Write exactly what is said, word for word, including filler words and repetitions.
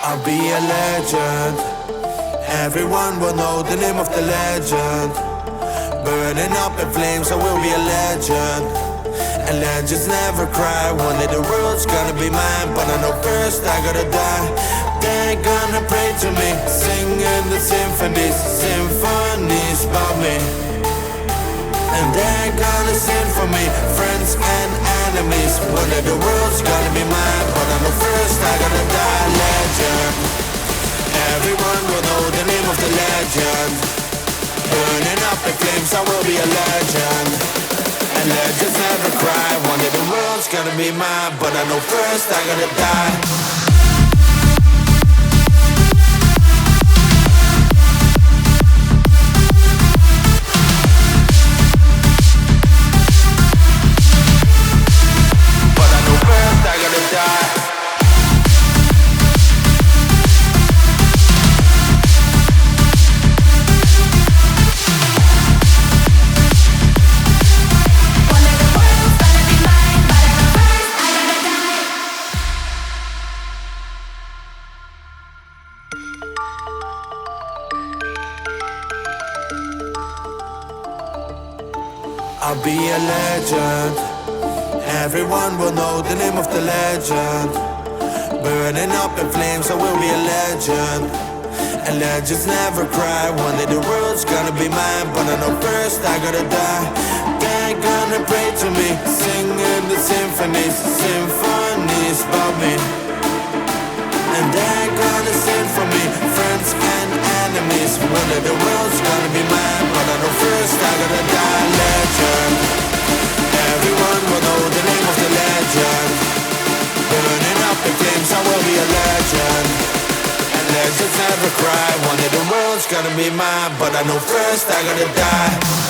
I'll be a legend. Everyone will know the name of the legend. Burning up in flames, I will be a legend. And legends never cry. One day the world's gonna be mine, but I know first I gotta die. They're gonna pray to me, singing the symphonies, symphonies about me. And they're gonna sing for me, friends and enemies. One day the world's gonna be mine, but I know first I gotta die. Legend. Everyone will know the name of the legend. Burning up in flames, I will be a legend. And legends never cry. One day the world's gonna be mine, but I know first I gotta die. I'll be a legend. Everyone will know the name of the legend. Burning up in flames, I will be a legend. And legends never cry. One day the world's gonna be mine, but I know first I gotta die. They're gonna pray to me, singing the symphonies, symphonies about me. And they're gonna sing for me, friends and enemies. One day the world's gonna be mine, but I know first I gotta die. Legend. Everyone will know the name of the legend. Burning up in flames, I will be a legend. And legends never cry. One day the world's gonna be mine, but I know first I gotta die.